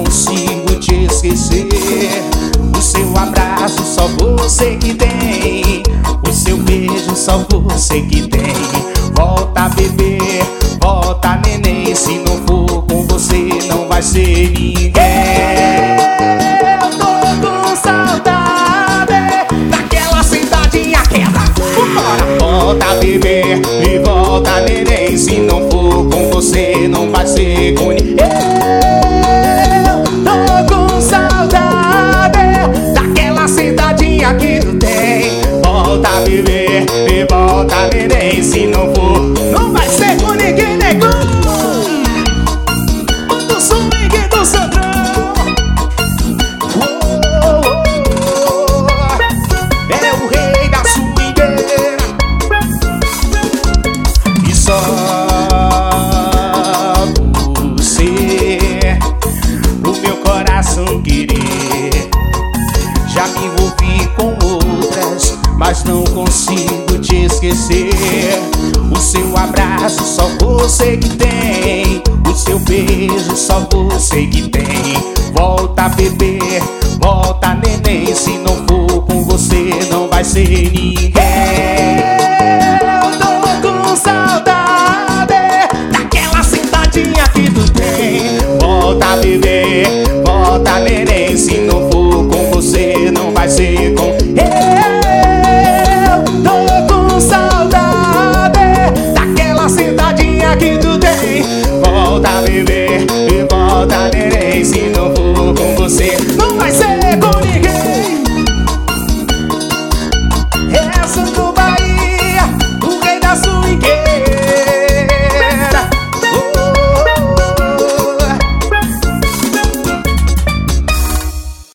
consigo te esquecer. O seu abraço só você que tem, o seu beijo só você que tem. Volta bebê, volta neném, se não for com você não vai ser ninguém. Eu tô com saudade daquela sentadinha queda. Bora, volta bebê e volta neném, se não for com você não vai ser com ninguém. Eu tô com saudade daquela sentadinha que tu tem. Volta bebê e volta neném, se não for não vai ser com ninguém, negão. Do swing do Sandrão, é o rei da swingueira. E só você pro meu coração querer. Já me envolvi com outras, mas não consigo te esquecer. O seu abraço só você que tem, o seu beijo só você que tem. Volta bebê, volta neném, se não for com você não vai ser ninguém.